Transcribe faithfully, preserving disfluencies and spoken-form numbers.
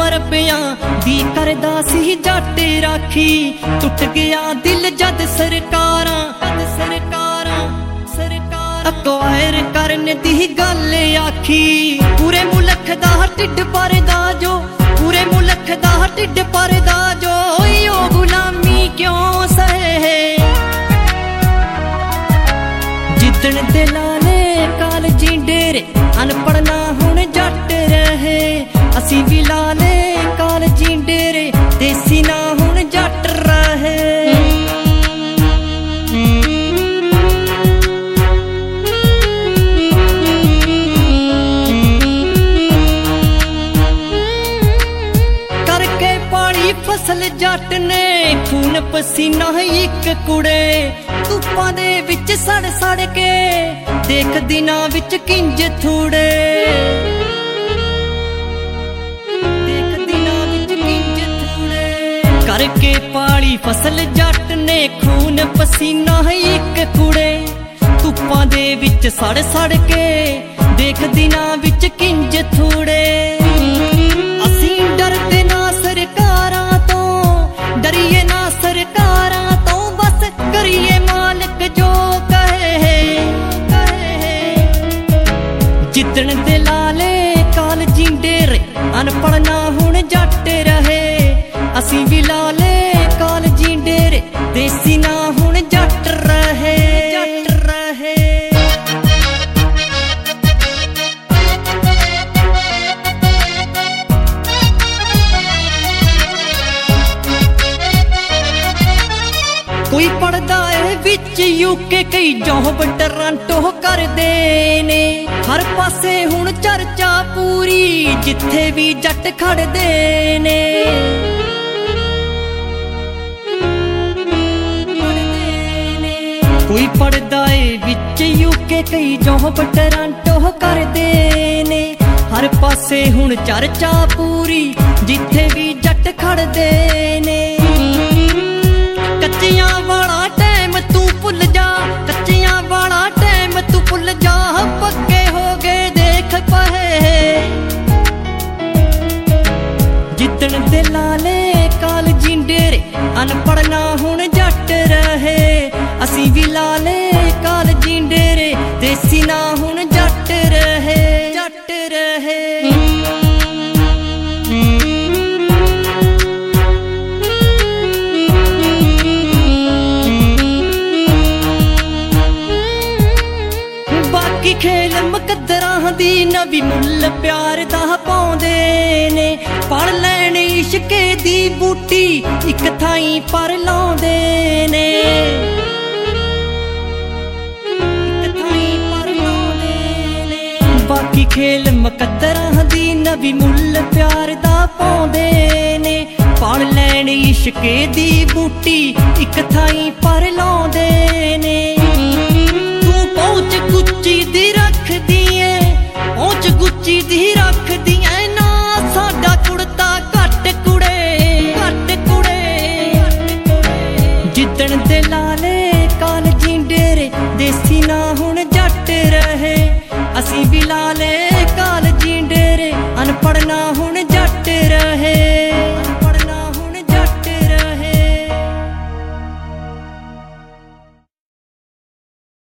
रबियां दी करदा सी जट राखी। टुट गया दिल जद सरकारां जद सरकारां सरकारां अक्वायर करने दी गल आखी। पूरे मुल्क दा ढिड भरदा जो पूरे मुल्क दा ढिड भरदा जो ओ गुलामी क्यों सहे। जिदण दे लाले कालजी डेरे अनपढ़ ना हुण जट रहे। असी भी लाले कालजी डेरे देसी ना हुण जट रहे। करके पाली फसल जट ने खून पसीना एक कुड़े। धुप्पां दे विच सड़ सड़ के देख दिनां विच किंज थूड़े। देख दिनां विच किंज थूड़े। करके पाली फसल जट ने खून पसीना एक कुड़े। धुप्पां दे विच सड़ सड़ के देख दिनां विच किंज थूड़े। असीं डरदे ना सरकारां तो डरिए ना सरकारां तो बस करिए मालिक जो कहे। जिदण दे लाले कालजी डेरे अनपढ़ ना हुण जट रहे। असीं भी लाले कालजी डेरे देसी ना हुण जट रहे जट रहे। कोई पढ़दा है विच यूके कई जॉब टोरंटो करदे ने। हर पासे हुण चर्चा पूरी जिथे भी जट खड़दे ने। कोई पढ़दा है विच यूके कई जॉब टोरंटो करदे ने। हर पासे हुण चर्चा पूरी जिथे भी जट खड़दे ने। कच्चियां वाला टाइम तू भुल जा कच्चियां वाला टाइम तू भुल जा। पक्के हो गए देख पहे। जिदण दे लाले कालजी डेरे अनपढ़ ना हुण जट रहे। असीं भी लाले कालजी डेरे देसी ना हुण जट रहे जट रहे। बाकी खेल मुकद्दरां दी नवी मुੱਲ प्यार दा पाउंदे ने। पढ़ लैण इश्के दी बूटी इक थाई पर लाउंदे ने। इक थाई पर लाउंदे ने। बाकी खेल मुकद्दरां दी नवी मुੱਲ प्यार दा पाउंदे ने। पढ़ लैण इश्के दी बूटी इक थाई पर लाउंदे ने। पहुंच गुच्ची दी रख दिए पहुंच गुच्ची दी रख दिए ना। साडा कुड़ता घट कुड़े घट कुड़े। जिदण दे लाले कालजी डेरे देसी ना हुण जट रहे। असीं भी लाले